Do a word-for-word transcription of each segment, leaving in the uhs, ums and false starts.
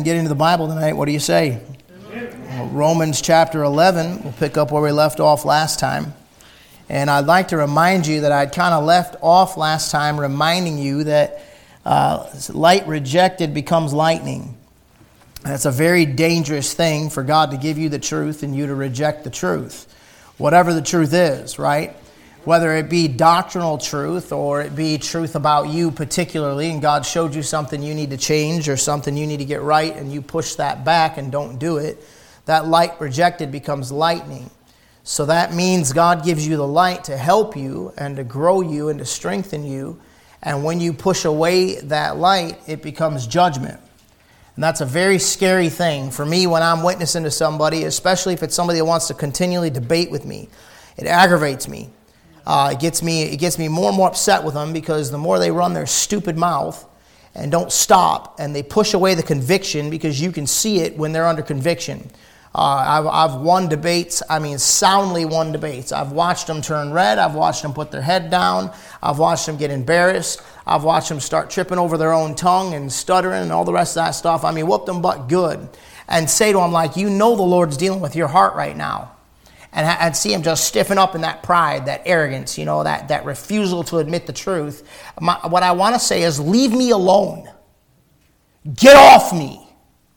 and get into the Bible tonight. What do you say? Well, Romans chapter eleven, we'll pick up where we left off last time. And I'd like to remind you that I'd kind of left off last time reminding you that uh, light rejected becomes lightning. That's a very dangerous thing for God to give you the truth and you to reject the truth. Whatever the truth is, right? Whether it be doctrinal truth or it be truth about you particularly, and God showed you something you need to change or something you need to get right, and you push that back and don't do it, that light rejected becomes lightning. So that means God gives you the light to help you and to grow you and to strengthen you. And when you push away that light, it becomes judgment. And that's a very scary thing for me when I'm witnessing to somebody, especially if it's somebody that wants to continually debate with me. It aggravates me. Uh, it gets me it gets me more and more upset with them because the more they run their stupid mouth and don't stop and they push away the conviction because you can see it when they're under conviction. Uh, I've, I've won debates, I mean soundly won debates. I've watched them turn red. I've watched them put their head down. I've watched them get embarrassed. I've watched them start tripping over their own tongue and stuttering and all the rest of that stuff. I mean, whoop them butt good. And say to them like, you know the Lord's dealing with your heart right now. And I'd see him just stiffen up in that pride, that arrogance, you know, that, that refusal to admit the truth. My, what I want to say is, leave me alone. Get off me.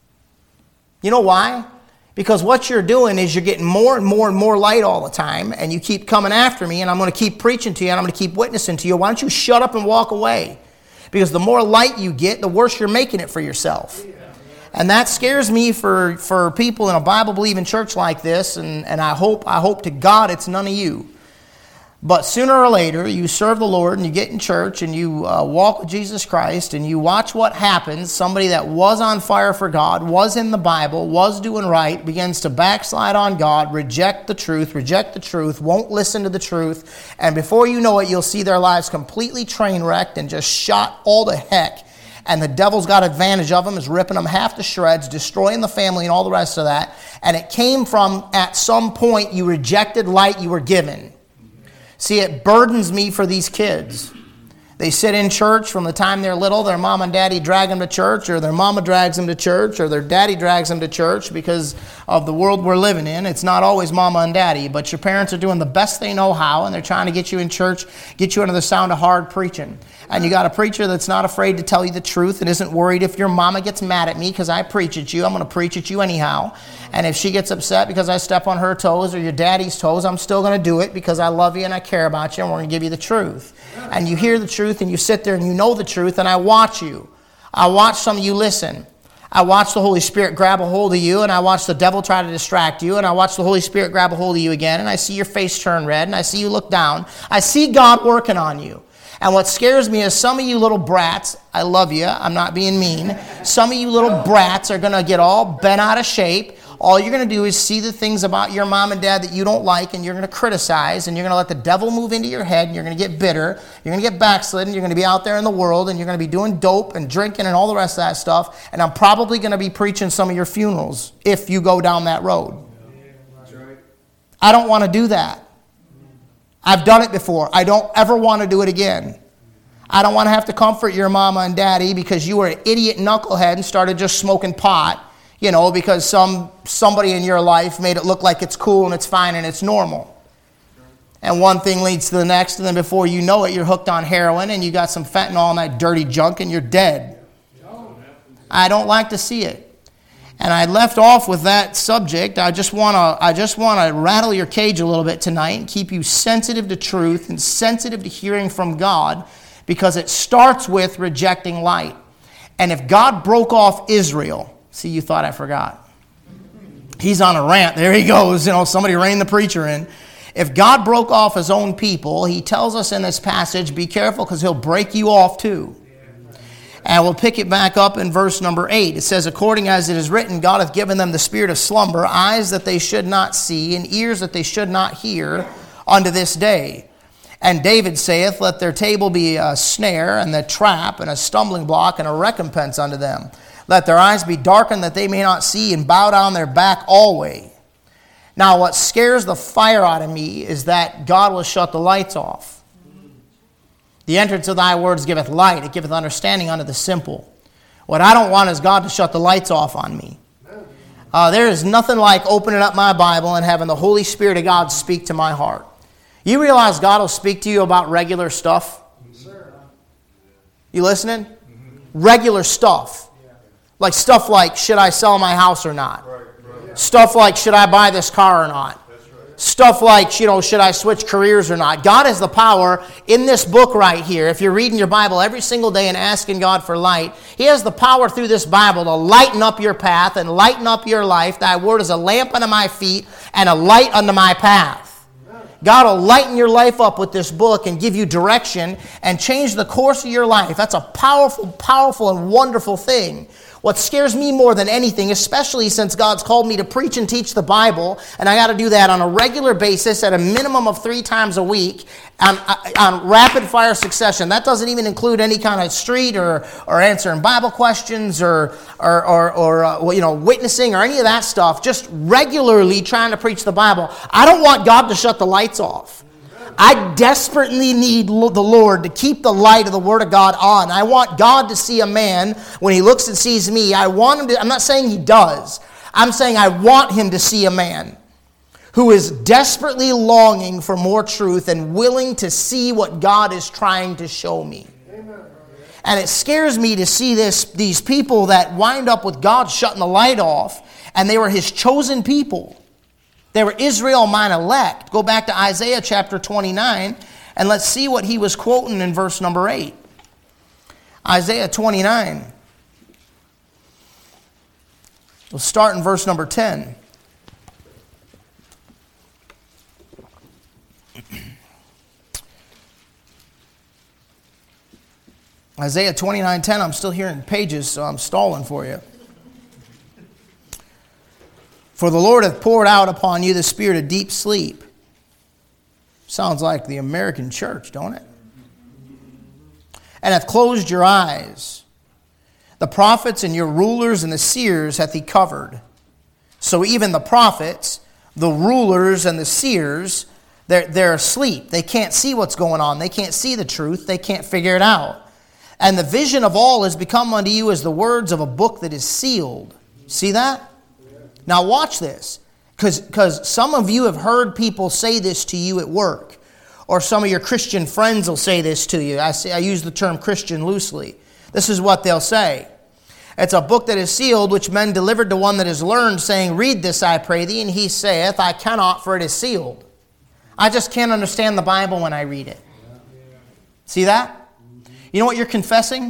You know why? Because what you're doing is you're getting more and more and more light all the time, and you keep coming after me, and I'm going to keep preaching to you, and I'm going to keep witnessing to you. Why don't you shut up and walk away? Because the more light you get, the worse you're making it for yourself. And that scares me for, for people in a Bible-believing church like this, and, and I hope I hope to God it's none of you. But sooner or later, you serve the Lord, and you get in church, and you uh, walk with Jesus Christ, and you watch what happens. Somebody that was on fire for God, was in the Bible, was doing right, begins to backslide on God, reject the truth, reject the truth, won't listen to the truth, and before you know it, you'll see their lives completely train-wrecked and just shot all to heck. And the devil's got advantage of them, is ripping them half to shreds, destroying the family and all the rest of that. And it came from, at some point, you rejected light you were given. See, it burdens me for these kids. They sit in church from the time they're little. Their mom and daddy drag them to church, or their mama drags them to church, or their daddy drags them to church because of the world we're living in. It's not always mama and daddy, but your parents are doing the best they know how, and they're trying to get you in church, get you under the sound of hard preaching. And you got a preacher that's not afraid to tell you the truth and isn't worried if your mama gets mad at me because I preach at you. I'm going to preach at you anyhow. And if she gets upset because I step on her toes or your daddy's toes, I'm still going to do it because I love you and I care about you, and we're going to give you the truth. And you hear the truth and you sit there and you know the truth, and I watch you. I watch some of you listen. I watch the Holy Spirit grab a hold of you, and I watch the devil try to distract you, and I watch the Holy Spirit grab a hold of you again, and I see your face turn red, and I see you look down. I see God working on you. And what scares me is some of you little brats, I love you, I'm not being mean, some of you little brats are going to get all bent out of shape. All you're going to do is see the things about your mom and dad that you don't like, and you're going to criticize, and you're going to let the devil move into your head, and you're going to get bitter, you're going to get backslidden, you're going to be out there in the world, and you're going to be doing dope and drinking and all the rest of that stuff, and I'm probably going to be preaching some of your funerals if you go down that road. I don't want to do that. I've done it before. I don't ever want to do it again. I don't want to have to comfort your mama and daddy because you were an idiot knucklehead and started just smoking pot, you know, because some somebody in your life made it look like it's cool and it's fine and it's normal. And one thing leads to the next, and then before you know it, you're hooked on heroin and you got some fentanyl and that dirty junk and you're dead. I don't like to see it. And I left off with that subject. I just want to I just want to rattle your cage a little bit tonight and keep you sensitive to truth and sensitive to hearing from God, because it starts with rejecting light. And if God broke off Israel, see, you thought I forgot. He's on a rant. There he goes. You know, somebody rein the preacher in. If God broke off his own people, he tells us in this passage, be careful because he'll break you off too. And we'll pick it back up in verse number eight. It says, according as it is written, God hath given them the spirit of slumber, eyes that they should not see, and ears that they should not hear, unto this day. And David saith, let their table be a snare, and a trap, and a stumbling block, and a recompense unto them. Let their eyes be darkened that they may not see, and bow down their back always. Now what scares the fire out of me is that God will shut the lights off. The entrance of thy words giveth light, it giveth understanding unto the simple. What I don't want is God to shut the lights off on me. Uh, there is nothing like opening up my Bible and having the Holy Spirit of God speak to my heart. You realize God will speak to you about regular stuff? You listening? Regular stuff. Like stuff like, should I sell my house or not? Stuff like, should I buy this car or not? Stuff like, you know, should I switch careers or not? God has the power in this book right here. If you're reading your Bible every single day and asking God for light, He has the power through this Bible to lighten up your path and lighten up your life. Thy word is a lamp unto my feet and a light unto my path. God will lighten your life up with this book and give you direction and change the course of your life. That's a powerful, powerful, and wonderful thing. What scares me more than anything, especially since God's called me to preach and teach the Bible, and I got to do that on a regular basis at a minimum of three times a week on, on rapid fire succession. That doesn't even include any kind of street or, or answering Bible questions or, or, or, or uh, you know, witnessing or any of that stuff. Just regularly trying to preach the Bible. I don't want God to shut the lights off. I desperately need the Lord to keep the light of the Word of God on. I want God to see a man when He looks and sees me. I want him to, I'm not saying He does. I'm saying I want Him to see a man who is desperately longing for more truth and willing to see what God is trying to show me. Amen. And it scares me to see this, these people that wind up with God shutting the light off, and they were His chosen people. They were Israel, mine elect. Go back to Isaiah chapter twenty-nine, and let's see what he was quoting in verse number eight. Isaiah twenty-nine. We'll start in verse number ten. Isaiah twenty-nine ten. I'm still hearing pages, so I'm stalling for you. For the Lord hath poured out upon you the spirit of deep sleep. Sounds like the American church, don't it? And hath closed your eyes. The prophets and your rulers and the seers hath He covered. So even the prophets, the rulers and the seers, they're, they're asleep. They can't see what's going on. They can't see the truth. They can't figure it out. And the vision of all has become unto you as the words of a book that is sealed. See that? Now watch this, because some of you have heard people say this to you at work, or some of your Christian friends will say this to you. I, say, I use the term Christian loosely. This is what they'll say. It's a book that is sealed, which men delivered to one that is learned, saying, read this, I pray thee. And he saith, I cannot, for it is sealed. I just can't understand the Bible when I read it. See that? You know what you're confessing?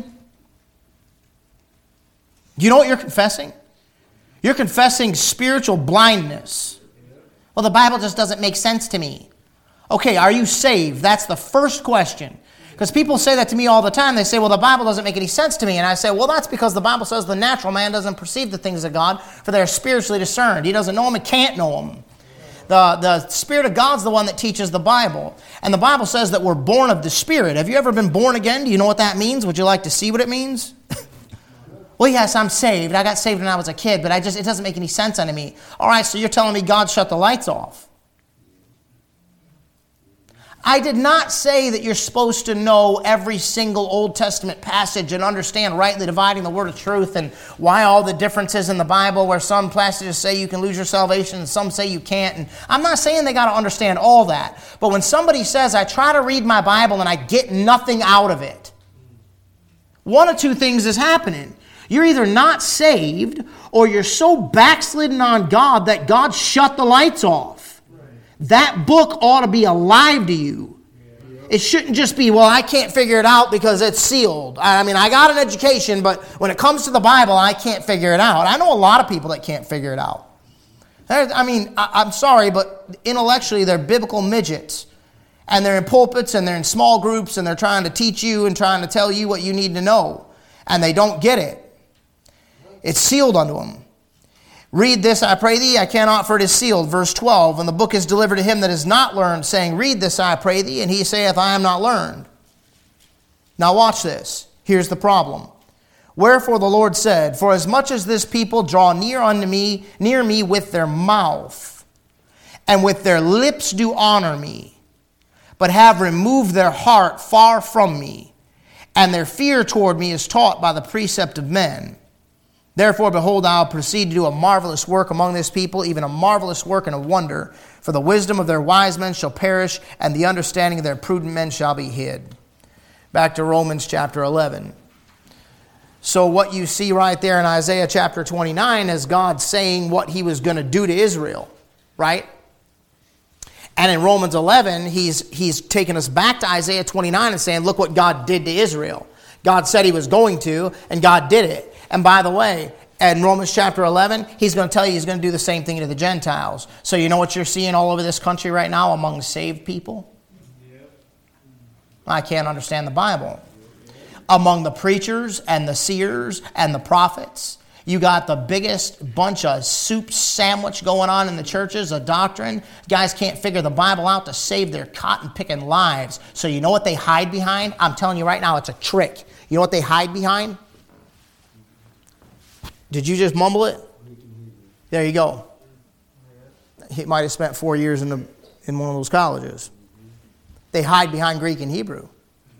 Do you know what you're confessing? You're confessing spiritual blindness. Well, the Bible just doesn't make sense to me. Okay, are you saved? That's the first question. Because people say that to me all the time. They say, well, the Bible doesn't make any sense to me. And I say, well, that's because the Bible says the natural man doesn't perceive the things of God, for they are spiritually discerned. He doesn't know them and can't know them. The, the Spirit of God's the one that teaches the Bible. And the Bible says that we're born of the Spirit. Have you ever been born again? Do you know what that means? Would you like to see what it means? Well, yes, I'm saved. I got saved when I was a kid, but I just it doesn't make any sense unto me. All right, so you're telling me God shut the lights off. I did not say that you're supposed to know every single Old Testament passage and understand rightly dividing the word of truth and why all the differences in the Bible, where some passages say you can lose your salvation and some say you can't. And I'm not saying they got to understand all that. But when somebody says, I try to read my Bible and I get nothing out of it, one of two things is happening. You're either not saved or you're so backslidden on God that God shut the lights off. That book ought to be alive to you. It shouldn't just be, well, I can't figure it out because it's sealed. I mean, I got an education, but when it comes to the Bible, I can't figure it out. I know a lot of people that can't figure it out. I mean, I'm sorry, but intellectually, they're biblical midgets. And they're in pulpits and they're in small groups and they're trying to teach you and trying to tell you what you need to know. And they don't get it. It's sealed unto them. Read this, I pray thee, I cannot, for it is sealed. Verse twelve, and the book is delivered to him that is not learned, saying, read this, I pray thee, and he saith, I am not learned. Now watch this. Here's the problem. Wherefore the Lord said, for as much as this people draw near unto me, near me with their mouth, and with their lips do honor me, but have removed their heart far from me, and their fear toward me is taught by the precept of men. Therefore, behold, I will proceed to do a marvelous work among this people, even a marvelous work and a wonder. For the wisdom of their wise men shall perish, and the understanding of their prudent men shall be hid. Back to Romans chapter eleven. So what you see right there in Isaiah chapter twenty-nine is God saying what he was going to do to Israel, right? And in Romans eleven, he's, he's taking us back to Isaiah twenty-nine and saying, look what God did to Israel. God said he was going to, and God did it. And by the way, in Romans chapter eleven, he's going to tell you he's going to do the same thing to the Gentiles. So you know what you're seeing all over this country right now among saved people? I can't understand the Bible. Among the preachers and the seers and the prophets, you got the biggest bunch of soup sandwich going on in the churches, a doctrine. Guys can't figure the Bible out to save their cotton-picking lives. So you know what they hide behind? I'm telling you right now, it's a trick. You know what they hide behind? Did you just mumble it? There you go. He might have spent four years in, the, in one of those colleges. They hide behind Greek and Hebrew.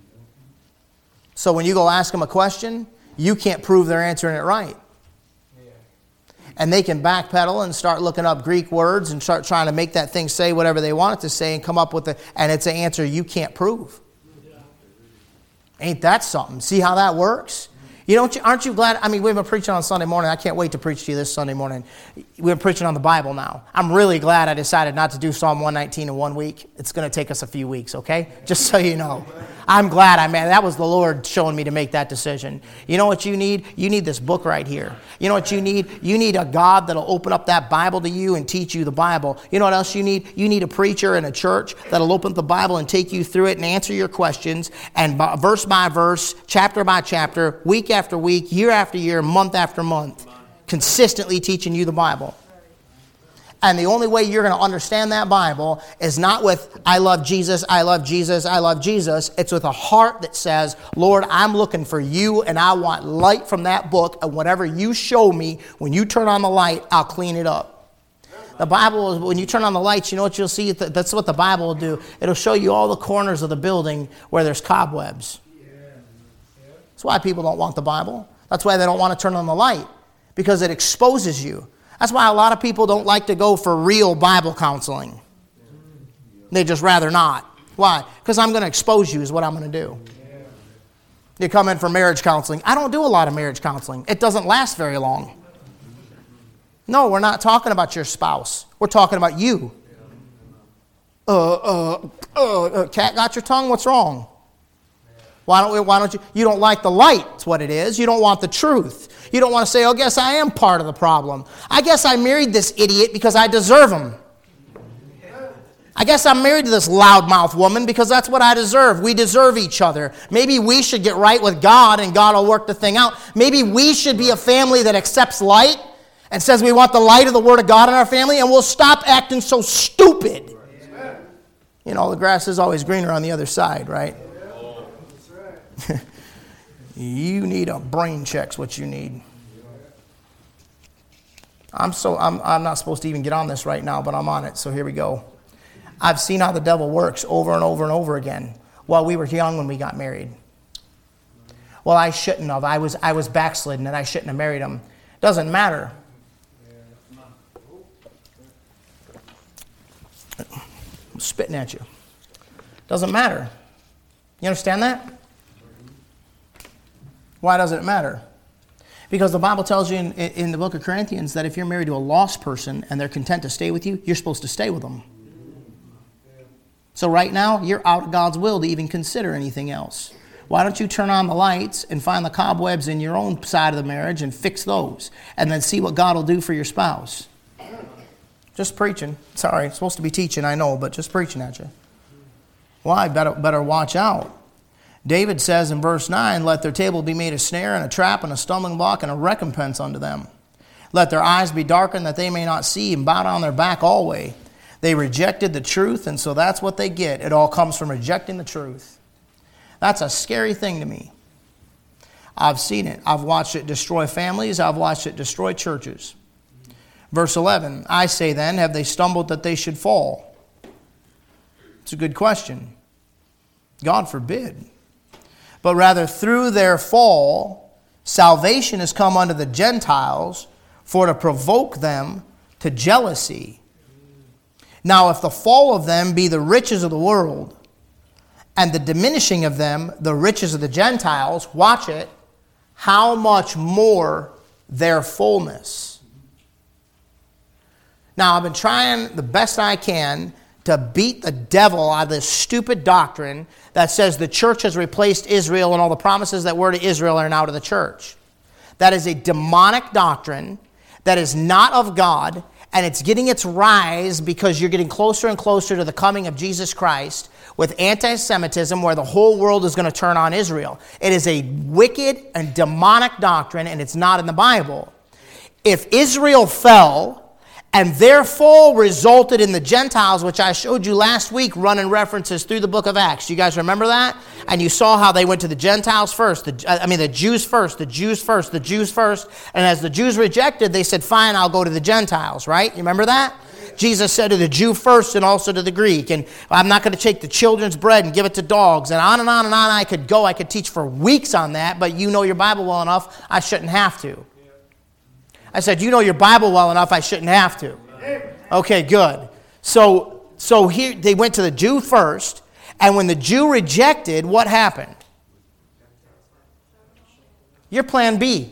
So when you go ask them a question, you can't prove they're answering it right. And they can backpedal and start looking up Greek words and start trying to make that thing say whatever they want it to say and come up with it, and it's an answer you can't prove. Ain't that something? See how that works? You don't, aren't you glad? I mean, we've been preaching on Sunday morning. I can't wait to preach to you this Sunday morning. We've been preaching on the Bible now. I'm really glad I decided not to do Psalm one nineteen in one week. It's going to take us a few weeks, okay? Just so you know. I'm glad I made that. Was the Lord showing me to make that decision. You know what you need? You need this book right here. You know what you need? You need a God that'll open up that Bible to you and teach you the Bible. You know what else you need? You need a preacher in a church that'll open up the Bible and take you through it and answer your questions, and by, verse by verse, chapter by chapter, week after week, year after year, month after month, consistently teaching you the Bible. And the only way you're going to understand that Bible is not with, I love Jesus, I love Jesus, I love Jesus. It's with a heart that says, Lord, I'm looking for you, and I want light from that book, and whatever you show me, when you turn on the light, I'll clean it up. The Bible, when you turn on the lights, you know what you'll see? That's what the Bible will do. It'll show you all the corners of the building where there's cobwebs. That's why people don't want the Bible. That's why they don't want to turn on the light, because it exposes you. That's why a lot of people don't like to go for real Bible counseling. They just rather not. Why? Because I'm going to expose you is what I'm going to do. You come in for marriage counseling. I don't do a lot of marriage counseling. It doesn't last very long. No, we're not talking about your spouse. We're talking about you. Uh, uh, uh, uh cat got your tongue? What's wrong? Why don't we, why don't you, you don't like the light, that's what it is. You don't want the truth. You don't want to say, oh, I guess I am part of the problem. I guess I married this idiot because I deserve him. I guess I'm married to this loudmouth woman because that's what I deserve. We deserve each other. Maybe we should get right with God and God will work the thing out. Maybe we should be a family that accepts light and says we want the light of the Word of God in our family, and we'll stop acting so stupid. You know, the grass is always greener on the other side, right? You need a brain check's what you need. I'm so I'm I'm not supposed to even get on this right now, but I'm on it, so here we go. I've seen how the devil works over and over and over again. Well, we were young when we got married. Well, I shouldn't have. I was I was backslidden and I shouldn't have married him. Doesn't matter. I'm spitting at you. Doesn't matter. You understand that? Why doesn't it matter? Because the Bible tells you in, in the book of Corinthians that if you're married to a lost person and they're content to stay with you, you're supposed to stay with them. So right now, you're out of God's will to even consider anything else. Why don't you turn on the lights and find the cobwebs in your own side of the marriage and fix those, and then see what God will do for your spouse? Just preaching. Sorry, it's supposed to be teaching, I know, but just preaching at you. Why? Better, better watch out. David says in verse nine, let their table be made a snare and a trap and a stumbling block and a recompense unto them. Let their eyes be darkened that they may not see, and bow down their back always. They rejected the truth, and so that's what they get. It all comes from rejecting the truth. That's a scary thing to me. I've seen it. I've watched it destroy families. I've watched it destroy churches. Verse eleven, I say then, have they stumbled that they should fall? It's a good question. God forbid. but rather through their fall, salvation has come unto the Gentiles for to provoke them to jealousy. Now, if the fall of them be the riches of the world, and the diminishing of them the riches of the Gentiles, watch it, how much more their fullness. Now, I've been trying the best I can to beat the devil out of this stupid doctrine that says the church has replaced Israel and all the promises that were to Israel are now to the church. That is a demonic doctrine that is not of God, and it's getting its rise because you're getting closer and closer to the coming of Jesus Christ with anti-Semitism where the whole world is going to turn on Israel. It is a wicked and demonic doctrine, and it's not in the Bible. If Israel fell, and their fall resulted in the Gentiles, which I showed you last week, running references through the book of Acts. You guys remember that? And you saw how they went to the Gentiles first. The, I mean, the Jews first, the Jews first, the Jews first. And as the Jews rejected, they said, fine, I'll go to the Gentiles, right? You remember that? Jesus said to the Jew first and also to the Greek. And I'm not going to take the children's bread and give it to dogs. And on and on and on I could go. I could teach for weeks on that, but you know your Bible well enough, I shouldn't have to. I said, you know your Bible well enough, I shouldn't have to. Okay, good. So, so here they went to the Jew first, and when the Jew rejected, what happened? Your plan B.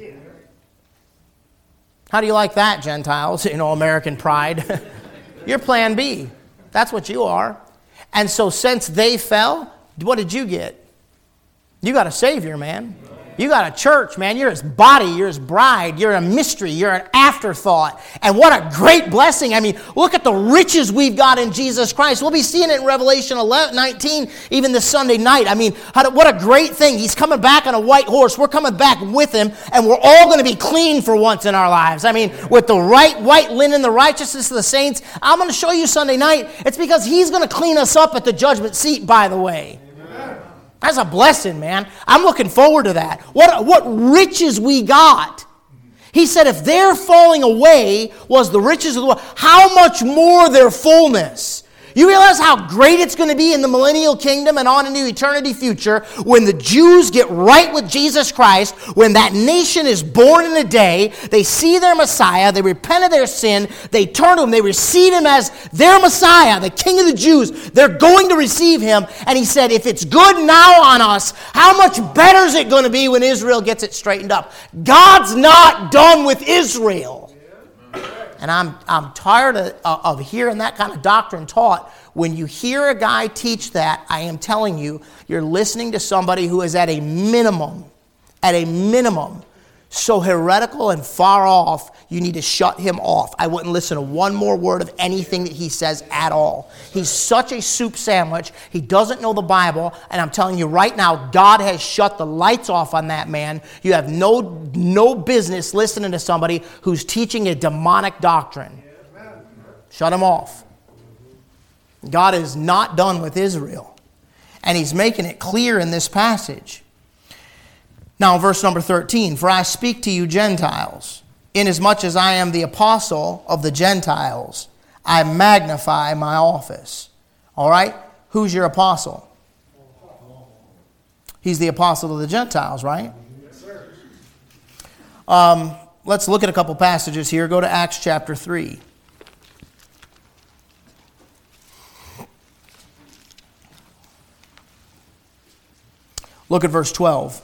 How do you like that, Gentiles? You know, American pride. Your plan B. That's what you are. And so since they fell, what did you get? You got a Savior, man. You got a church, man. You're his body. You're his bride. You're a mystery. You're an afterthought. And what a great blessing. I mean, look at the riches we've got in Jesus Christ. We'll be seeing it in Revelation eleven, nineteen, even this Sunday night. I mean, how to, what a great thing. He's coming back on a white horse. We're coming back with him, and we're all going to be clean for once in our lives. I mean, with the right white linen, the righteousness of the saints. I'm going to show you Sunday night. It's because he's going to clean us up at the judgment seat, by the way. That's a blessing, man. I'm looking forward to that. What, what riches we got. He said if their falling away was the riches of the world, how much more their fullness. You realize how great it's going to be in the millennial kingdom and on into eternity future when the Jews get right with Jesus Christ, when that nation is born in a day, they see their Messiah, they repent of their sin, they turn to him, they receive him as their Messiah, the King of the Jews. They're going to receive him. And he said, if it's good now on us, how much better is it going to be when Israel gets it straightened up? God's not done with Israel. And I'm I'm tired of, of hearing that kind of doctrine taught. When you hear a guy teach that, I am telling you, you're listening to somebody who is at a minimum, at a minimum, so heretical and far off, you need to shut him off. I wouldn't listen to one more word of anything that he says at all. He's such a soup sandwich. He doesn't know the Bible. And I'm telling you right now, God has shut the lights off on that man. You have no, no business listening to somebody who's teaching a demonic doctrine. Shut him off. God is not done with Israel. And he's making it clear in this passage. Now, verse number thirteen, for I speak to you Gentiles, inasmuch as I am the apostle of the Gentiles, I magnify my office. All right? Who's your apostle? He's the apostle of the Gentiles, right? Yes, sir. Um, let's look at a couple passages here. Go to Acts chapter three. Look at verse twelve.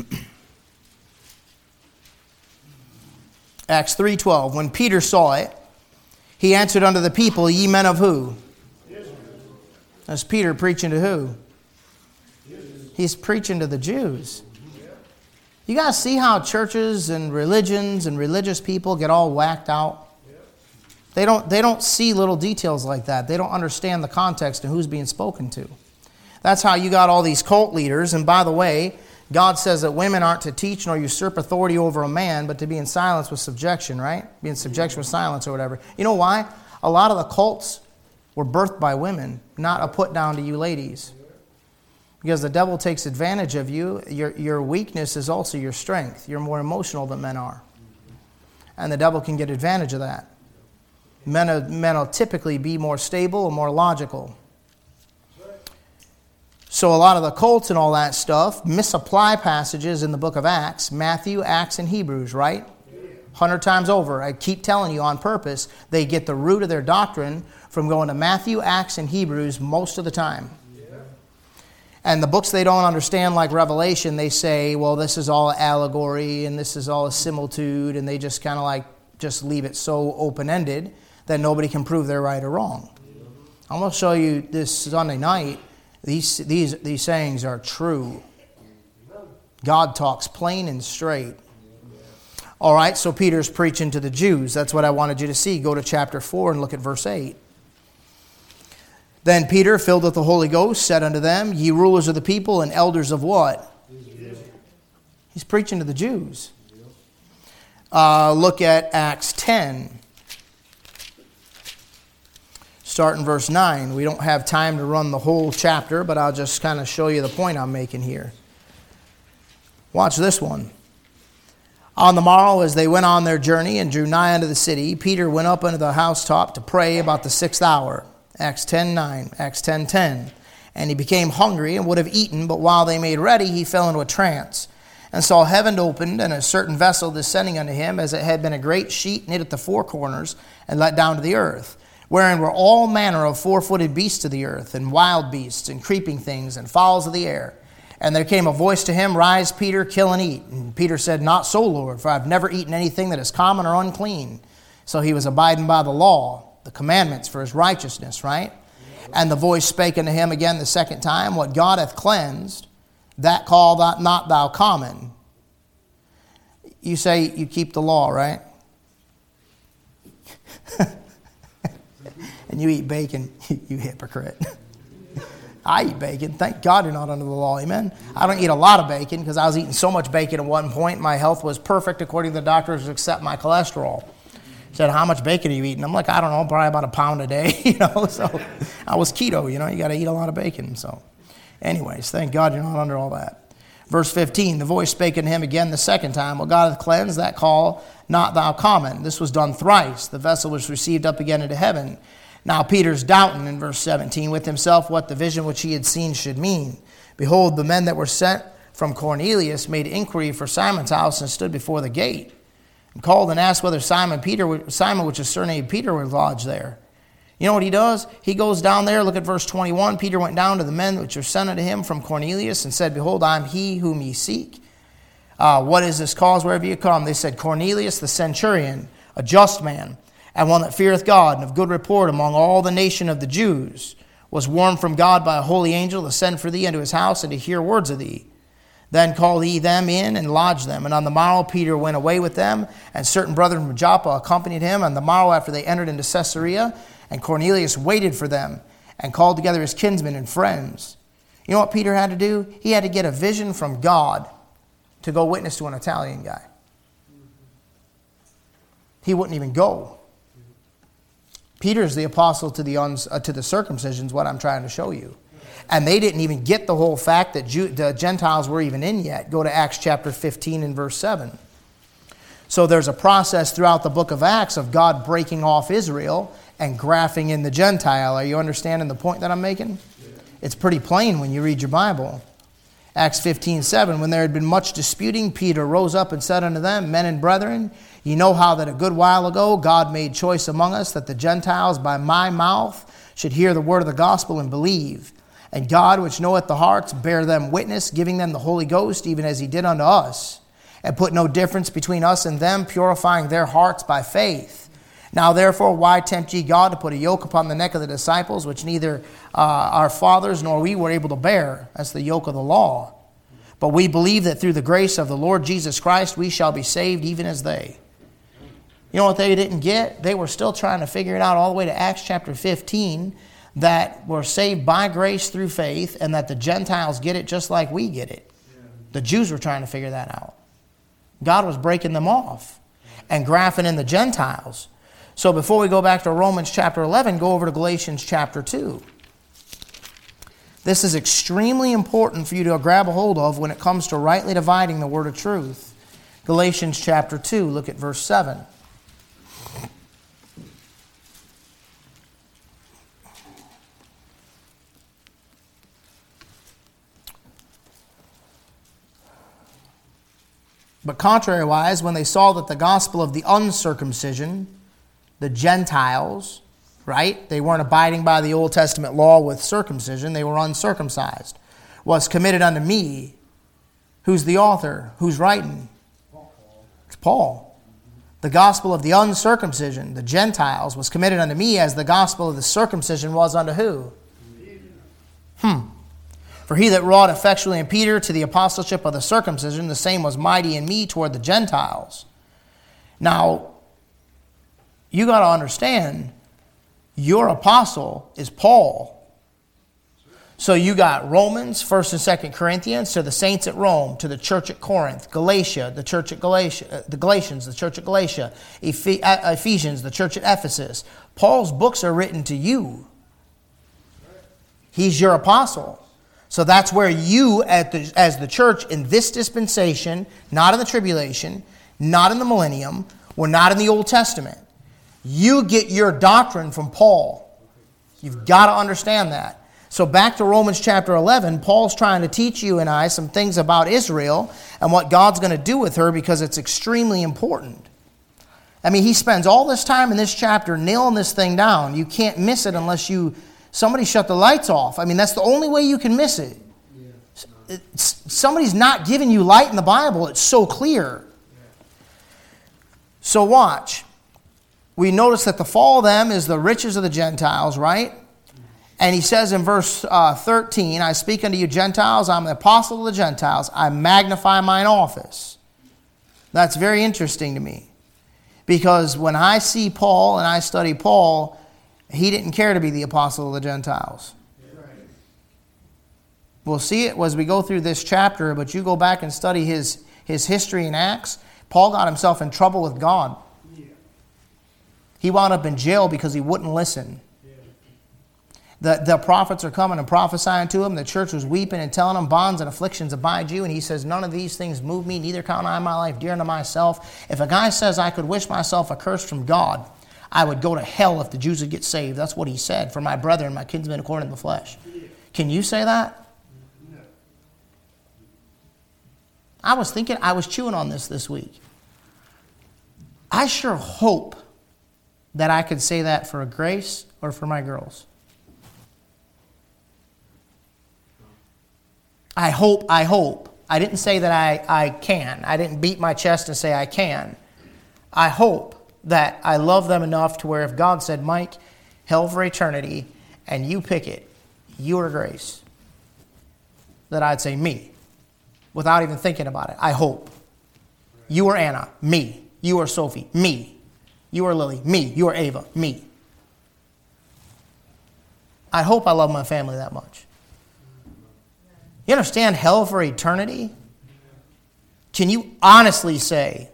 Acts three twelve. When Peter saw it, he answered unto the people, ye men of who? Israel. That's Peter preaching to who? Israel. He's preaching to the Jews. You guys see how churches and religions and religious people get all whacked out? They don't, they don't see little details like that. They don't understand the context and who's being spoken to. That's how you got all these cult leaders. And by the way, God says that women aren't to teach nor usurp authority over a man, but to be in silence with subjection, right? Be in subjection with silence or whatever. You know why? A lot of the cults were birthed by women, not a put down to you ladies. Because the devil takes advantage of you. Your, your weakness is also your strength. You're more emotional than men are. And the devil can get advantage of that. Men, are, men will typically be more stable or more logical. So a lot of the cults and all that stuff misapply passages in the book of Acts, Matthew, Acts, and Hebrews, right? Hundred times over. I keep telling you on purpose, they get the root of their doctrine from going to Matthew, Acts, and Hebrews most of the time. And the books they don't understand, like Revelation, they say, well, this is all allegory and this is all a similitude, and they just kind of like just leave it so open-ended that nobody can prove they're right or wrong. I'm going to show you this Sunday night. These, these, these sayings are true. God talks plain and straight. All right, so Peter's preaching to the Jews. That's what I wanted you to see. Go to chapter four and look at verse eight. Then Peter, filled with the Holy Ghost, said unto them, Ye rulers of the people and elders of what? He's preaching to the Jews. Uh, look at Acts ten. Start in verse nine. We don't have time to run the whole chapter, but I'll just kind of show you the point I'm making here. Watch this one. On the morrow, as they went on their journey and drew nigh unto the city, Peter went up unto the housetop to pray about the sixth hour. Acts ten nine, Acts ten ten. And he became hungry and would have eaten, but while they made ready, he fell into a trance, and saw heaven opened, and a certain vessel descending unto him, as it had been a great sheet knit at the four corners, and let down to the earth, wherein were all manner of four-footed beasts of the earth, and wild beasts, and creeping things, and fowls of the air. And there came a voice to him, Rise, Peter, kill and eat. And Peter said, Not so, Lord, for I have never eaten anything that is common or unclean. So he was abiding by the law, the commandments for his righteousness, right? And the voice spake unto him again the second time, What God hath cleansed, that call not thou common. You say you keep the law, right? And you eat bacon, you hypocrite. I eat bacon. Thank God you're not under the law, amen? I don't eat a lot of bacon because I was eating so much bacon at one point. My health was perfect according to the doctors except my cholesterol. He said, how much bacon are you eating? I'm like, I don't know, probably about a pound a day, you know. So I was keto, you know, you got to eat a lot of bacon. So anyways, thank God you're not under all that. Verse fifteen, the voice spake unto him again the second time, What God hath cleansed, that call not thou common. This was done thrice. The vessel was received up again into heaven. Now Peter's doubting in verse seventeen with himself what the vision which he had seen should mean. Behold, the men that were sent from Cornelius made inquiry for Simon's house and stood before the gate, and called and asked whether Simon Peter, Simon, which is surnamed Peter, was lodged there. You know what he does? He goes down there. Look at verse twenty-one. Peter went down to the men which were sent unto him from Cornelius and said, Behold, I am he whom ye seek. Uh, what is this cause wherever you come? They said, Cornelius the centurion, a just man, and one that feareth God, and of good report among all the nation of the Jews, was warned from God by a holy angel to send for thee unto his house and to hear words of thee. Then called he them in and lodged them. And on the morrow Peter went away with them, and certain brethren from Joppa accompanied him. On the morrow after they entered into Caesarea, and Cornelius waited for them, and called together his kinsmen and friends. You know what Peter had to do? He had to get a vision from God to go witness to an Italian guy. He wouldn't even go. Peter's the apostle to the, uns, uh, to the circumcision is what I'm trying to show you. And they didn't even get the whole fact that Jew, the Gentiles were even in yet. Go to Acts chapter fifteen and verse seven. So there's a process throughout the book of Acts of God breaking off Israel and grafting in the Gentile. Are you understanding the point that I'm making? It's pretty plain when you read your Bible. Acts fifteen seven, when there had been much disputing, Peter rose up and said unto them, Men and brethren, ye know how that a good while ago God made choice among us that the Gentiles by my mouth should hear the word of the gospel and believe. And God, which knoweth the hearts, bear them witness, giving them the Holy Ghost, even as he did unto us, and put no difference between us and them, purifying their hearts by faith. Now therefore, why tempt ye God to put a yoke upon the neck of the disciples, which neither uh, our fathers nor we were able to bear? That's the yoke of the law. But we believe that through the grace of the Lord Jesus Christ, we shall be saved even as they. You know what they didn't get? They were still trying to figure it out all the way to Acts chapter fifteen, that we're saved by grace through faith, and that the Gentiles get it just like we get it. The Jews were trying to figure that out. God was breaking them off and grafting in the Gentiles. So before we go back to Romans chapter eleven, go over to Galatians chapter two. This is extremely important for you to grab a hold of when it comes to rightly dividing the word of truth. Galatians chapter two, look at verse seven. But contrariwise, when they saw that the gospel of the uncircumcision, the Gentiles, right, they weren't abiding by the Old Testament law with circumcision, they were uncircumcised, was committed unto me. Who's the author? Who's writing? It's Paul. The gospel of the uncircumcision, the Gentiles, was committed unto me as the gospel of the circumcision was unto who? Hmm. For he that wrought effectually in Peter to the apostleship of the circumcision, the same was mighty in me toward the Gentiles. Now, you got to understand, your apostle is Paul. So you got Romans, First and Second Corinthians, to the saints at Rome, to the church at Corinth, Galatia, the church at Galatia, the Galatians, the church at Galatia, Ephesians, the church at Ephesus. Paul's books are written to you. He's your apostle. So that's where you, at the, as the church in this dispensation, not in the tribulation, not in the millennium, we're not in the Old Testament. You get your doctrine from Paul. You've got to understand that. So back to Romans chapter eleven, Paul's trying to teach you and I some things about Israel and what God's going to do with her because it's extremely important. I mean, he spends all this time in this chapter nailing this thing down. You can't miss it unless you, somebody shut the lights off. I mean, that's the only way you can miss it. It's, somebody's not giving you light in the Bible. It's so clear. So watch. We notice that the fall of them is the riches of the Gentiles, right? And he says in verse uh, thirteen, I speak unto you Gentiles, I'm the apostle of the Gentiles, I magnify mine office. That's very interesting to me. Because when I see Paul and I study Paul, he didn't care to be the apostle of the Gentiles. We'll see it as we go through this chapter, but you go back and study his, his history in Acts, Paul got himself in trouble with God. He wound up in jail because he wouldn't listen. The, the prophets are coming and prophesying to him. The church was weeping and telling him, bonds and afflictions abide you. And he says, none of these things move me, neither count I my life dear unto myself. If a guy says I could wish myself a curse from God, I would go to hell if the Jews would get saved. That's what he said, for my brethren, my kinsmen according to the flesh. Can you say that? I was thinking, I was chewing on this this week. I sure hope that I could say that for a Grace or for my girls. I hope, I hope. I didn't say that I, I can. I didn't beat my chest and say I can. I hope that I love them enough to where if God said, Mike, hell for eternity, and you pick it, you are Grace, that I'd say me, without even thinking about it. I hope. You are Anna, me. You are Sophie, me. You are Lily, me. You are Ava, me. I hope I love my family that much. You understand hell for eternity? Can you honestly say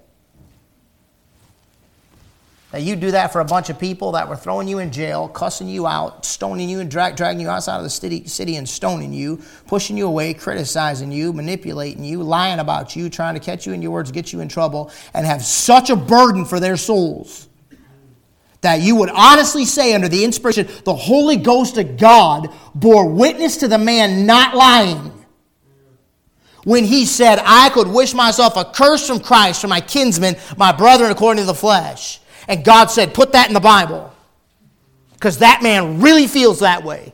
that you do that for a bunch of people that were throwing you in jail, cussing you out, stoning you and drag, dragging you outside of the city, city and stoning you, pushing you away, criticizing you, manipulating you, lying about you, trying to catch you in your words, get you in trouble, and have such a burden for their souls that you would honestly say under the inspiration, the Holy Ghost of God bore witness to the man not lying when he said, I could wish myself a curse from Christ for my kinsmen, my brethren according to the flesh. And God said, put that in the Bible. Because that man really feels that way.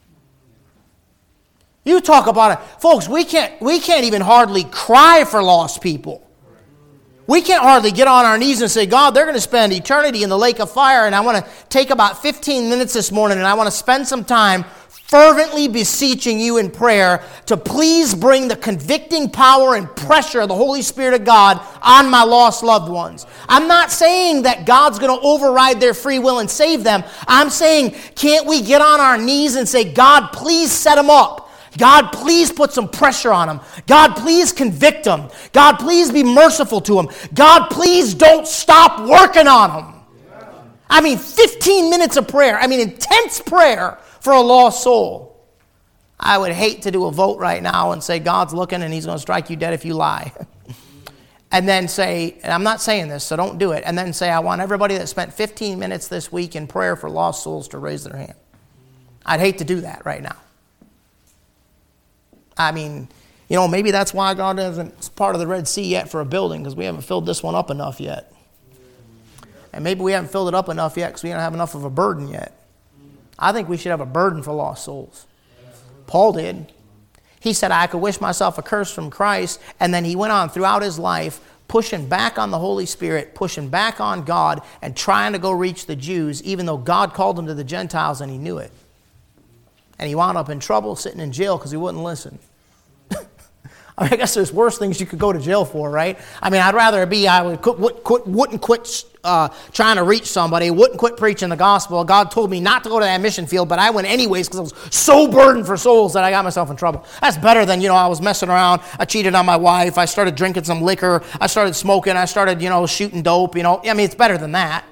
You talk about it. Folks, we can't, we can't even hardly cry for lost people. We can't hardly get on our knees and say, God, they're going to spend eternity in the lake of fire, and I want to take about fifteen minutes this morning, and I want to spend some time fervently beseeching you in prayer to please bring the convicting power and pressure of the Holy Spirit of God on my lost loved ones. I'm not saying that God's going to override their free will and save them. I'm saying, can't we get on our knees and say, God, please set them up. God, please put some pressure on them. God, please convict them. God, please be merciful to them. God, please don't stop working on them. I mean, fifteen minutes of prayer. I mean, intense prayer for a lost soul. I would hate to do a vote right now and say, God's looking and he's going to strike you dead if you lie. And then say, and I'm not saying this, so don't do it. And then say, I want everybody that spent fifteen minutes this week in prayer for lost souls to raise their hand. I'd hate to do that right now. I mean, You know, maybe that's why God hasn't part of the Red Sea yet for a building, because we haven't filled this one up enough yet. And maybe we haven't filled it up enough yet because we don't have enough of a burden yet. I think we should have a burden for lost souls. Paul did. He said, I could wish myself a curse from Christ. And then he went on throughout his life, pushing back on the Holy Spirit, pushing back on God, and trying to go reach the Jews, even though God called him to the Gentiles and he knew it. And he wound up in trouble, sitting in jail because he wouldn't listen. I mean, I guess there's worse things you could go to jail for, right? I mean, I'd rather be, I would quit, quit, wouldn't quit uh, trying to reach somebody, wouldn't quit preaching the gospel. God told me not to go to that mission field, but I went anyways because I was so burdened for souls that I got myself in trouble. That's better than, you know, I was messing around, I cheated on my wife, I started drinking some liquor, I started smoking, I started, you know, shooting dope, you know. I mean, it's better than that.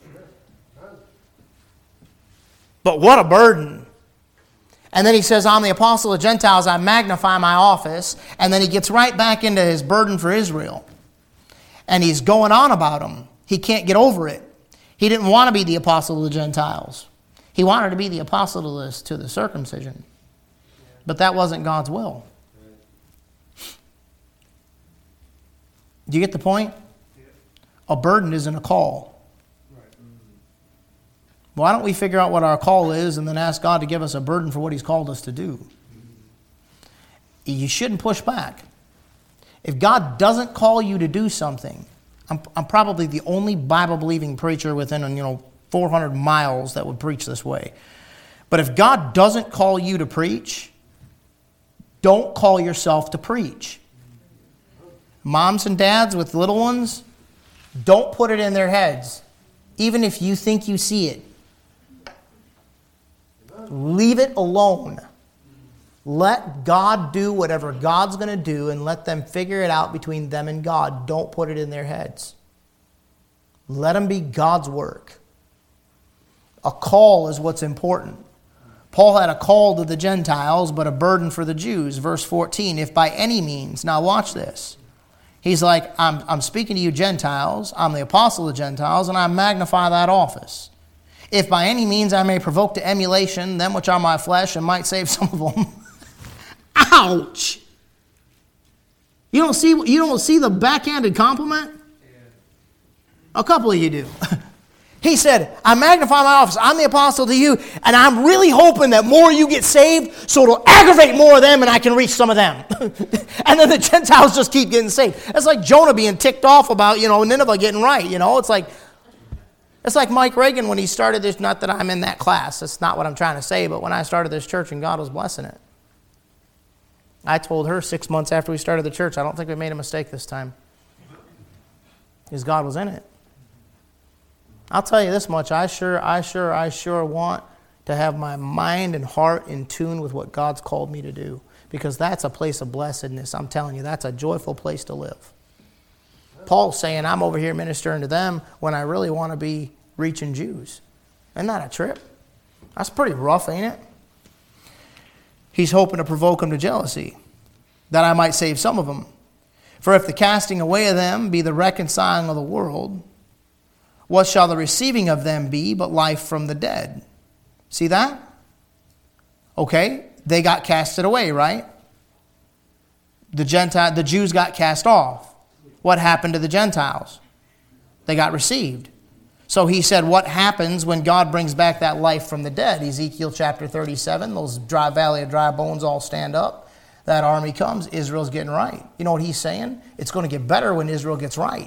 But what a burden. And then he says, I'm the apostle of Gentiles, I magnify my office. And then he gets right back into his burden for Israel. And he's going on about them. He can't get over it. He didn't want to be the apostle of the Gentiles. He wanted to be the apostle to the, to the circumcision. But that wasn't God's will. Do you get the point? A burden isn't a call. Why don't we figure out what our call is and then ask God to give us a burden for what he's called us to do? You shouldn't push back. If God doesn't call you to do something, I'm, I'm probably the only Bible-believing preacher within, you know, four hundred miles that would preach this way. But if God doesn't call you to preach, don't call yourself to preach. Moms and dads with little ones, don't put it in their heads, even if you think you see it. Leave it alone. Let God do whatever God's going to do and let them figure it out between them and God. Don't put it in their heads. Let them be God's work. A call is what's important. Paul had a call to the Gentiles, but a burden for the Jews. Verse fourteen, if by any means, now watch this. He's like, I'm, I'm speaking to you Gentiles, I'm the apostle of the Gentiles, and I magnify that office. If by any means I may provoke to emulation them which are my flesh and might save some of them. Ouch! You don't see, you don't see the backhanded compliment? A couple of you do. He said, I magnify my office. I'm the apostle to you, and I'm really hoping that more of you get saved, so it'll aggravate more of them and I can reach some of them. And then the Gentiles just keep getting saved. It's like Jonah being ticked off about, you know, Nineveh getting right, you know. It's like, it's like Mike Reagan when he started this, not that I'm in that class. That's not what I'm trying to say, but when I started this church and God was blessing it. I told her six months after we started the church, I don't think we made a mistake this time. Because God was in it. I'll tell you this much, I sure, I sure, I sure want to have my mind and heart in tune with what God's called me to do. Because that's a place of blessedness. I'm telling you, that's a joyful place to live. Paul's saying, I'm over here ministering to them when I really want to be reaching Jews. Isn't that a trip? That's pretty rough, ain't it? He's hoping to provoke them to jealousy, that I might save some of them. For if the casting away of them be the reconciling of the world, what shall the receiving of them be but life from the dead? See that? Okay, they got casted away, right? The Gentile, the Jews got cast off. What happened to the Gentiles? They got received. So he said, what happens when God brings back that life from the dead? Ezekiel chapter thirty-seven, those dry valley of dry bones all stand up. That army comes, Israel's getting right. You know what he's saying? It's going to get better when Israel gets right.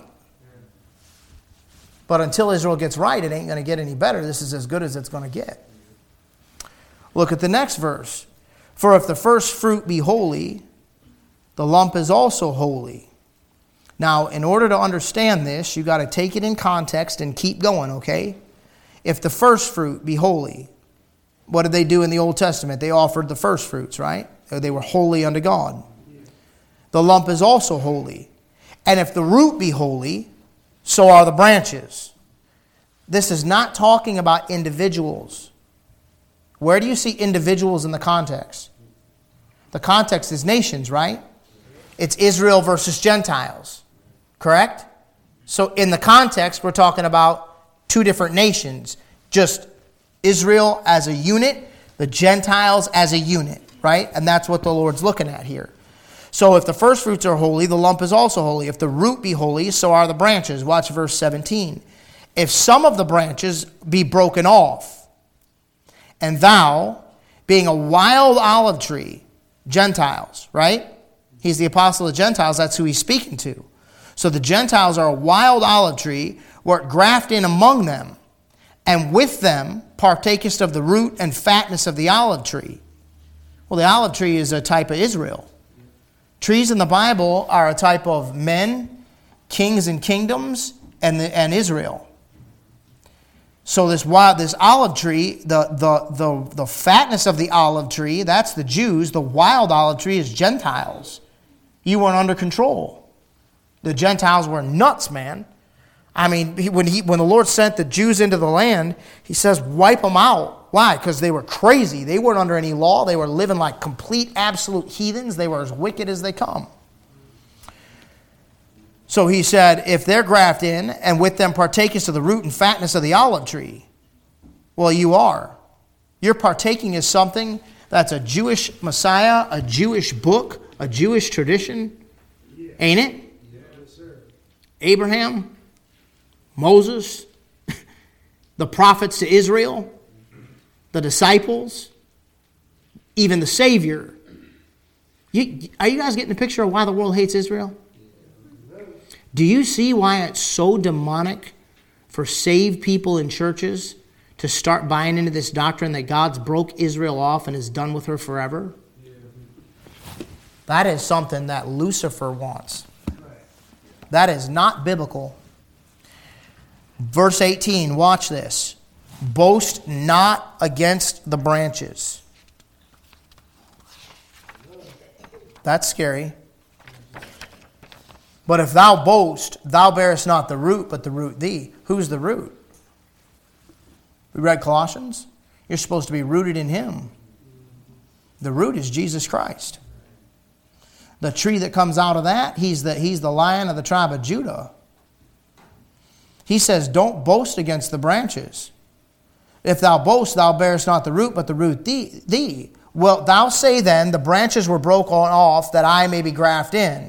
But until Israel gets right, it ain't going to get any better. This is as good as it's going to get. Look at the next verse. For if the first fruit be holy, the lump is also holy. Now, in order to understand this, you've got to take it in context and keep going, okay? If the first fruit be holy, what did they do in the Old Testament? They offered the first fruits, right? They were holy unto God. The lump is also holy. And if the root be holy, so are the branches. This is not talking about individuals. Where do you see individuals in the context? The context is nations, right? It's Israel versus Gentiles. Correct? So in the context, we're talking about two different nations. Just Israel as a unit, the Gentiles as a unit, right? And that's what the Lord's looking at here. So if the first fruits are holy, the lump is also holy. If the root be holy, so are the branches. Watch verse seventeen. If some of the branches be broken off, and thou, being a wild olive tree, Gentiles, right? He's the apostle of Gentiles. That's who he's speaking to. So the Gentiles are a wild olive tree, wert graft in among them, and with them partakest of the root and fatness of the olive tree. Well, the olive tree is a type of Israel. Trees in the Bible are a type of men, kings and kingdoms, and, the, and Israel. So this wild, this olive tree, the, the, the, the fatness of the olive tree, that's the Jews. The wild olive tree is Gentiles. You weren't under control. The Gentiles were nuts, man. I mean, he, when, he, when the Lord sent the Jews into the land, he says, wipe them out. Why? Because they were crazy. They weren't under any law. They were living like complete, absolute heathens. They were as wicked as they come. So he said, if they're grafted in, and with them partakest of the root and fatness of the olive tree, well, you are. You're partaking of something that's a Jewish Messiah, a Jewish book, a Jewish tradition. Ain't it? Yes, sir. Abraham, Moses, the prophets to Israel, the disciples, even the Savior. You, are you guys getting a picture of why the world hates Israel? Do you see why it's so demonic for saved people in churches to start buying into this doctrine that God's broke Israel off and is done with her forever? That is something that Lucifer wants. That is not biblical. Verse eighteen, watch this. Boast not against the branches. That's scary. But if thou boast, thou bearest not the root, but the root thee. Who's the root? We read Colossians. You're supposed to be rooted in Him. The root is Jesus Christ. The tree that comes out of that, he's the, he's the Lion of the tribe of Judah. He says, don't boast against the branches. If thou boast, thou bearest not the root, but the root thee. thee. Well, thou say then, the branches were broken off, that I may be grafted in.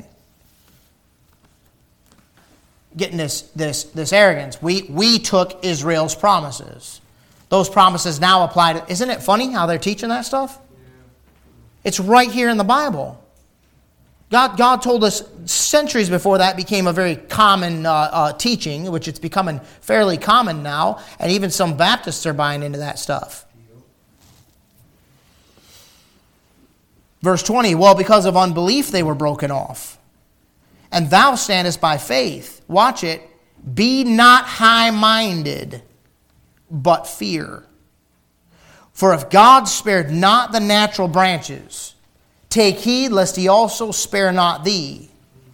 Getting this, this, this arrogance. We, we took Israel's promises. Those promises now apply to... Isn't it funny how they're teaching that stuff? It's right here in the Bible. God, God told us centuries before that became a very common uh, uh, teaching, which it's becoming fairly common now, and even some Baptists are buying into that stuff. Verse twenty, well, because of unbelief they were broken off. And thou standest by faith. Watch it. Be not high-minded, but fear. For if God spared not the natural branches, take heed lest He also spare not thee.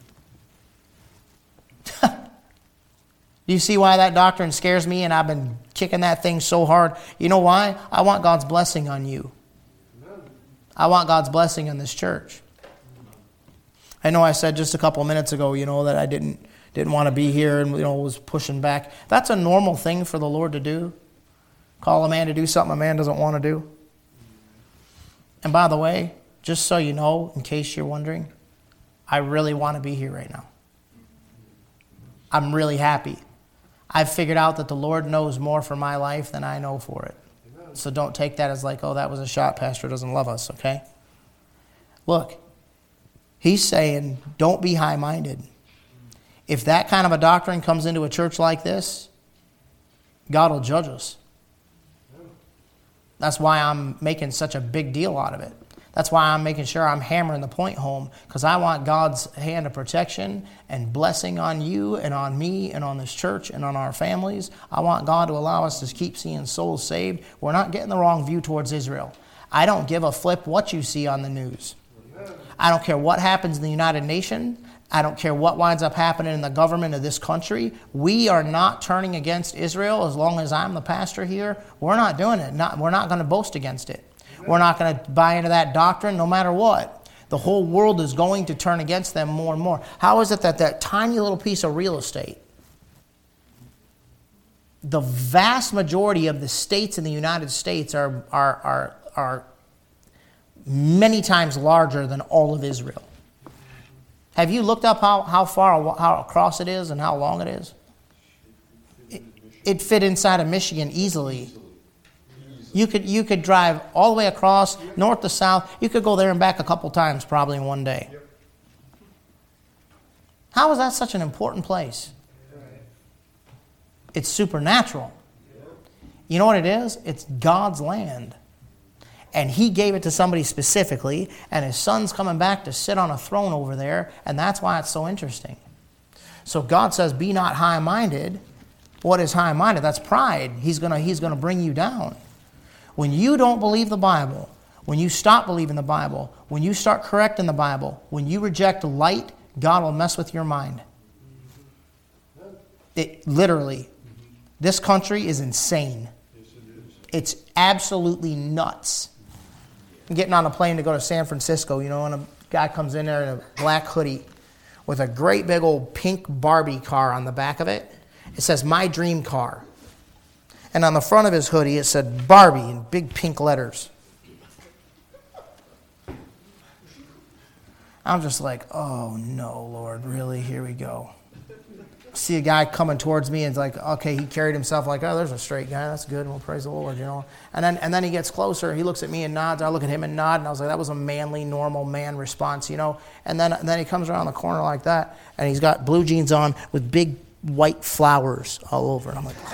Do you see why that doctrine scares me, and I've been kicking that thing so hard? You know why? I want God's blessing on you. I want God's blessing on this church. I know I said just a couple of minutes ago, you know, that I didn't didn't want to be here and, you know, was pushing back. That's a normal thing for the Lord to do. Call a man to do something a man doesn't want to do. And by the way, just so you know, in case you're wondering, I really want to be here right now. I'm really happy. I've figured out that the Lord knows more for my life than I know for it. Amen. So don't take that as like, oh, that was a shot. Pastor doesn't love us, okay? Look, he's saying, don't be high-minded. If that kind of a doctrine comes into a church like this, God will judge us. That's why I'm making such a big deal out of it. That's why I'm making sure I'm hammering the point home, because I want God's hand of protection and blessing on you and on me and on this church and on our families. I want God to allow us to keep seeing souls saved. We're not getting the wrong view towards Israel. I don't give a flip what you see on the news. I don't care what happens in the United Nations. I don't care what winds up happening in the government of this country. We are not turning against Israel as long as I'm the pastor here. We're not doing it. Not, we're not going to boast against it. We're not going to buy into that doctrine no matter what. The whole world is going to turn against them more and more. How is it that that tiny little piece of real estate, the vast majority of the states in the United States are, are, are, are many times larger than all of Israel? Have you looked up how, how far how across it is and how long it is? It, it fit inside of Michigan easily. You could you could drive all the way across, north to south. You could go there and back a couple times probably in one day. How is that such an important place? It's supernatural. You know what it is? It's God's land. And He gave it to somebody specifically, and His Son's coming back to sit on a throne over there, and that's why it's so interesting. So God says, be not high-minded. What is high-minded? That's pride. He's gonna, he's gonna bring you down. When you don't believe the Bible, when you stop believing the Bible, when you start correcting the Bible, when you reject light, God will mess with your mind. It literally, this country is insane. It's absolutely nuts. I'm getting on a plane to go to San Francisco, you know, and a guy comes in there in a black hoodie with a great big old pink Barbie car on the back of it. It says, my dream car. And on the front of his hoodie, it said Barbie in big pink letters. I'm just like, oh no, Lord, really? Here we go. See a guy coming towards me and it's like, okay, he carried himself like, oh, there's a straight guy. That's good. Well, praise the Lord, you know. And then and then he gets closer. He looks at me and nods. I look at him and nod. And I was like, that was a manly, normal man response, you know. And then, and then he comes around the corner like that, and he's got blue jeans on with big white flowers all over. And I'm like,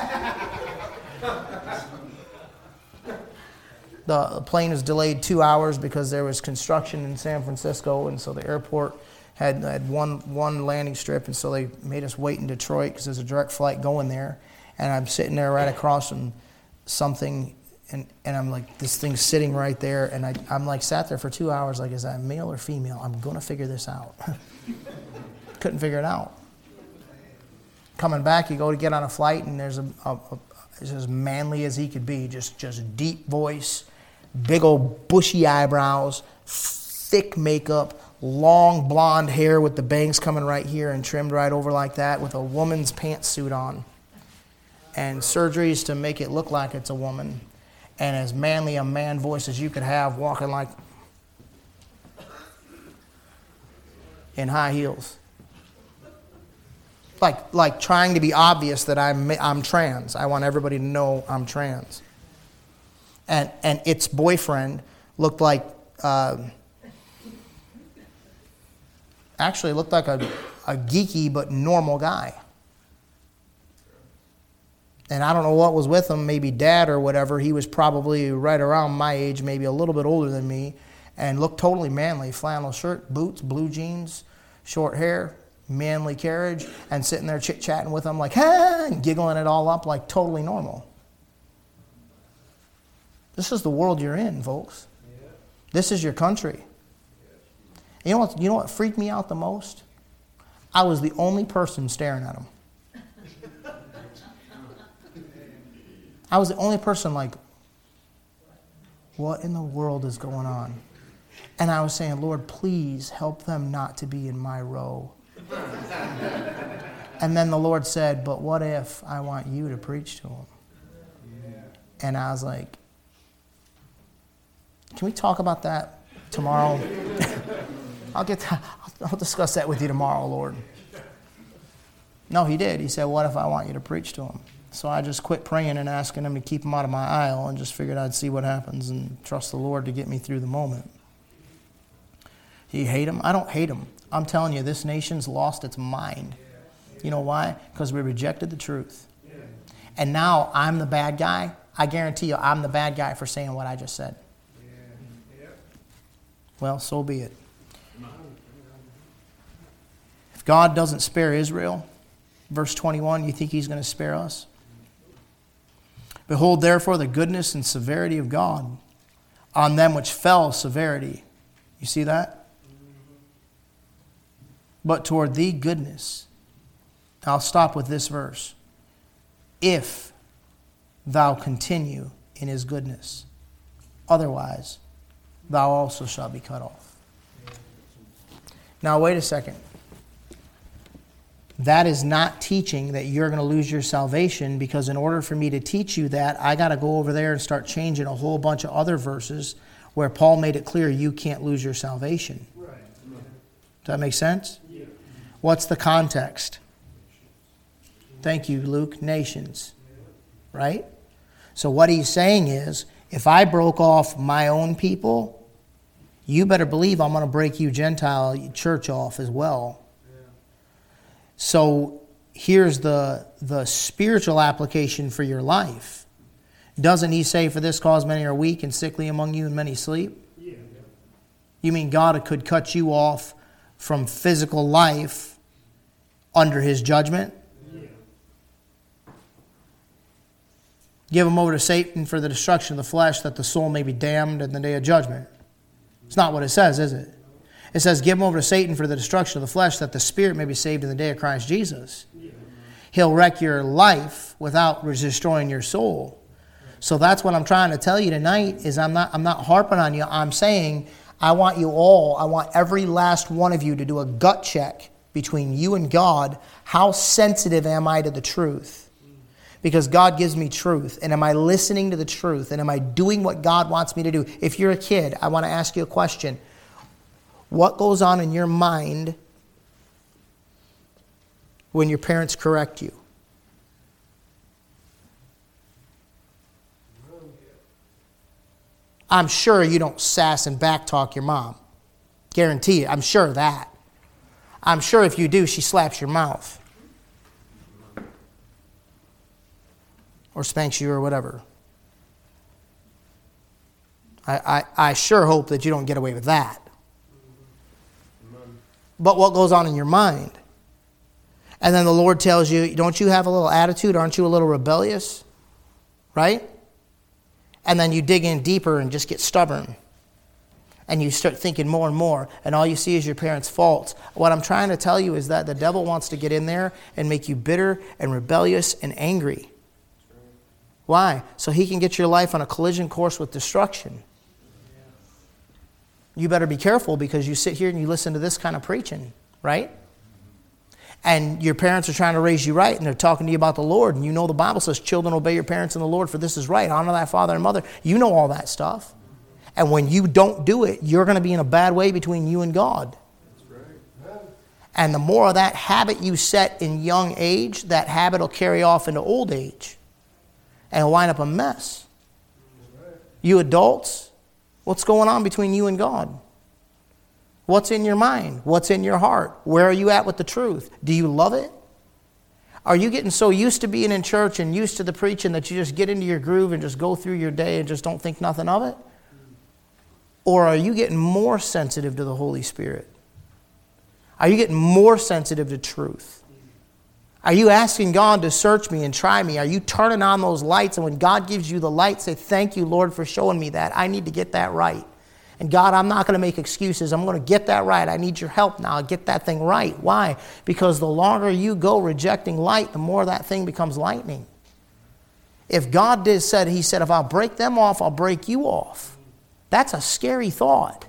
the plane was delayed two hours because there was construction in San Francisco, and so the airport had had one one landing strip, and so they made us wait in Detroit because there's a direct flight going there. And I'm sitting there right across from something, and, and I'm like, this thing's sitting right there, and I, I'm like sat there for two hours like, is that male or female? I'm going to figure this out. Couldn't figure it out. Coming back, you go to get on a flight, and there's a, a, a it's as manly as he could be, just just deep voice, big old bushy eyebrows, thick makeup, long blonde hair with the bangs coming right here and trimmed right over like that, with a woman's pantsuit on, and surgeries to make it look like it's a woman, and as manly a man voice as you could have, walking like in high heels. Like, like trying to be obvious that I'm I'm trans. I want everybody to know I'm trans. And and its boyfriend looked like, uh, actually looked like a, a geeky but normal guy. And I don't know what was with him, maybe dad or whatever. He was probably right around my age, maybe a little bit older than me, and looked totally manly. Flannel shirt, boots, blue jeans, short hair, manly carriage, and sitting there chit-chatting with him like, ah, and giggling it all up like totally normal. This is the world you're in, folks. Yeah. This is your country. You know what, you know what freaked me out the most? I was the only person staring at him. I was the only person like, what in the world is going on? And I was saying, Lord, please help them not to be in my row. And then the Lord said, but what if I want you to preach to them? Yeah. And I was like, can we talk about that tomorrow? I'll get to, I'll discuss that with you tomorrow, Lord. No, he did. He said, what if I want you to preach to them? So I just quit praying and asking him to keep them out of my aisle, and just figured I'd see what happens and trust the Lord to get me through the moment. Do you hate him? I don't hate him. I'm telling you, this nation's lost its mind. You know why? Because we rejected the truth. And now I'm the bad guy. I guarantee you I'm the bad guy for saying what I just said. Well, so be it. If God doesn't spare Israel, verse twenty-one, you think he's going to spare us? Behold, therefore, the goodness and severity of God on them which fell severity. You see that? But toward thee goodness. I'll stop with this verse. If thou continue in his goodness, otherwise thou also shalt be cut off. Now wait a second. That is not teaching that you're going to lose your salvation, because in order for me to teach you that, I got to go over there and start changing a whole bunch of other verses where Paul made it clear you can't lose your salvation. Right. Does that make sense? Yeah. What's the context? Thank you, Luke. Nations. Right? So what he's saying is, if I broke off my own people, you better believe I'm going to break you Gentile church off as well. So here's the, the spiritual application for your life. Doesn't he say, for this cause many are weak and sickly among you and many sleep? Yeah. You mean God could cut you off from physical life under his judgment? Yeah. Give them over to Satan for the destruction of the flesh, that the soul may be damned in the day of judgment. It's not what it says, is it? It says, give them over to Satan for the destruction of the flesh, that the spirit may be saved in the day of Christ Jesus. He'll wreck your life without destroying your soul. So that's what I'm trying to tell you tonight, is I'm not, I'm not harping on you. I'm saying I want you all, I want every last one of you to do a gut check between you and God. How sensitive am I to the truth? Because God gives me truth. And am I listening to the truth? And am I doing what God wants me to do? If you're a kid, I want to ask you a question. What goes on in your mind when your parents correct you? I'm sure you don't sass and backtalk your mom. Guarantee it. I'm sure of that. I'm sure if you do, she slaps your mouth. Or spanks you or whatever. I, I, I sure hope that you don't get away with that. But what goes on in your mind? And then the Lord tells you, don't you have a little attitude? Aren't you a little rebellious? Right? And then you dig in deeper and just get stubborn. And you start thinking more and more. And all you see is your parents' faults. What I'm trying to tell you is that the devil wants to get in there and make you bitter and rebellious and angry. Why? So he can get your life on a collision course with destruction. You better be careful, because you sit here and you listen to this kind of preaching, right? And your parents are trying to raise you right, and they're talking to you about the Lord. And you know the Bible says, children, obey your parents in the Lord, for this is right. Honor thy father and mother. You know all that stuff. And when you don't do it, you're going to be in a bad way between you and God. That's right. And the more of that habit you set in young age, that habit will carry off into old age. And it'll wind up a mess. You adults, what's going on between you and God? What's in your mind? What's in your heart? Where are you at with the truth? Do you love it? Are you getting so used to being in church and used to the preaching that you just get into your groove and just go through your day and just don't think nothing of it? Or are you getting more sensitive to the Holy Spirit? Are you getting more sensitive to truth? Are you asking God to search me and try me? Are you turning on those lights? And when God gives you the light, say, thank you, Lord, for showing me that. I need to get that right. And God, I'm not going to make excuses. I'm going to get that right. I need your help now. Get that thing right. Why? Because the longer you go rejecting light, the more that thing becomes lightning. If God did said, he said, if I'll break them off, I'll break you off. That's a scary thought.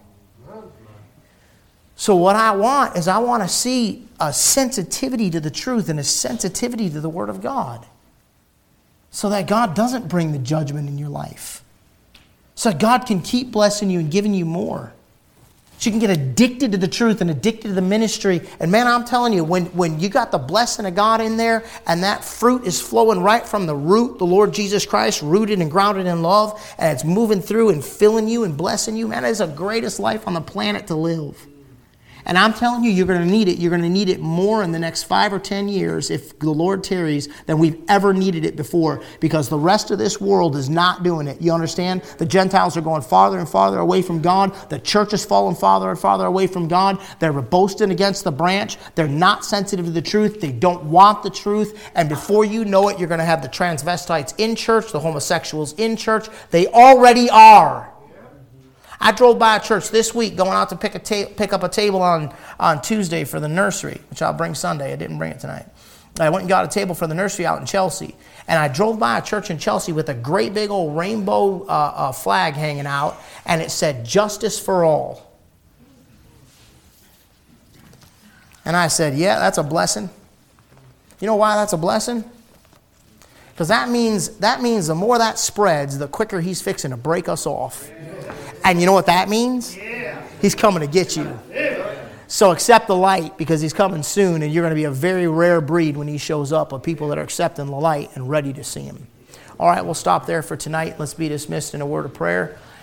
So what I want is I want to see a sensitivity to the truth and a sensitivity to the Word of God. So that God doesn't bring the judgment in your life. So that God can keep blessing you and giving you more. So you can get addicted to the truth and addicted to the ministry. And man, I'm telling you, when, when you got the blessing of God in there and that fruit is flowing right from the root, the Lord Jesus Christ, rooted and grounded in love, and it's moving through and filling you and blessing you, man, it's the greatest life on the planet to live. And I'm telling you, you're going to need it. You're going to need it more in the next five or ten years, if the Lord tarries, than we've ever needed it before. Because the rest of this world is not doing it. You understand? The Gentiles are going farther and farther away from God. The church is falling farther and farther away from God. They're boasting against the branch. They're not sensitive to the truth. They don't want the truth. And before you know it, you're going to have the transvestites in church, the homosexuals in church. They already are. I drove by a church this week going out to pick a ta- pick up a table on, on Tuesday for the nursery, which I'll bring Sunday. I didn't bring it tonight. I went and got a table for the nursery out in Chelsea. And I drove by a church in Chelsea with a great big old rainbow uh, uh, flag hanging out, and it said, "Justice for All." And I said, yeah, that's a blessing. You know why that's a blessing? Because that means, that means the more that spreads, the quicker he's fixing to break us off. And you know what that means? Yeah. He's coming to get you. Yeah. So accept the light, because he's coming soon, and you're going to be a very rare breed when he shows up of people that are accepting the light and ready to see him. All right, we'll stop there for tonight. Let's be dismissed in a word of prayer.